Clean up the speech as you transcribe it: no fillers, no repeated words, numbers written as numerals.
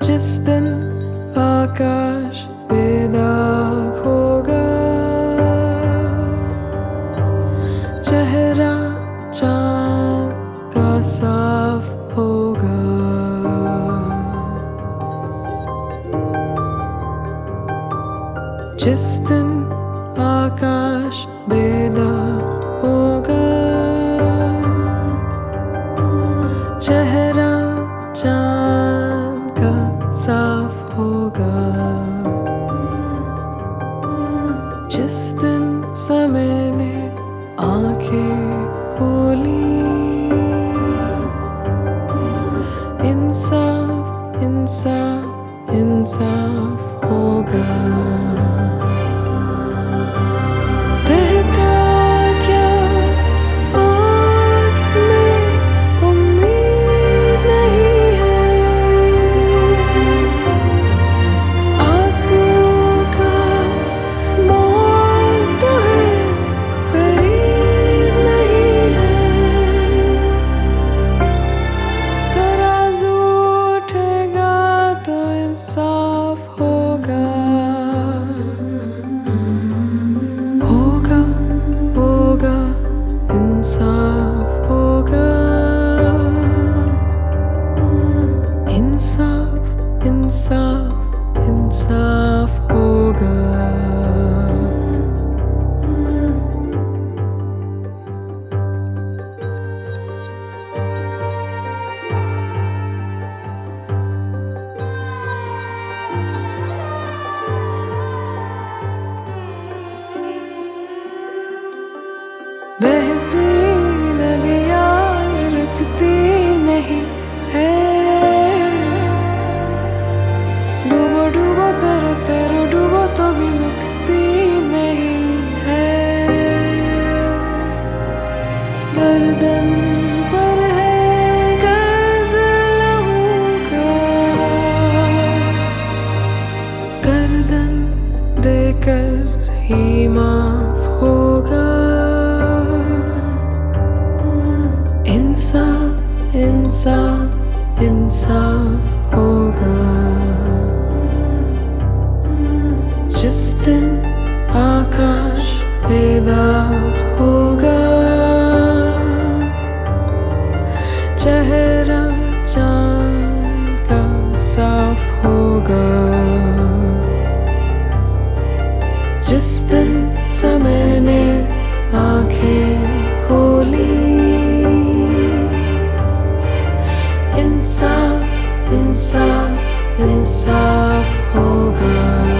जिस दिन आकाश बेदाग होगा, चेहरा चांद का साफ होगा। जिस दिन आकाश बेदाग होगा, चेहरा चांद का साफ होगा। जिस दिन समय ने आंखें खोली, इंसाफ इंसाफ इंसाफ होगा। इंसाफ होगा, होगा होगा, इंसाफ होगा। इंसाफ इंसाफ इंसाफ होगा। बहती नदियाँ रुकती नहीं है, डूबो डूबो तरो तरो डूबो तो भी मुक्ति नहीं है। गर्दन पर है कर्ज लहू का, गर्दन देकर ही माफ होगा। इंसाफ इंसाफ इंसाफ होगा। जिस दिन आकाश बेदाग होगा, चेहरा चांद का साफ होगा। जिस दिन समय ने आंखें खोली, इंसाफ इंसाफ इंसाफ होगा।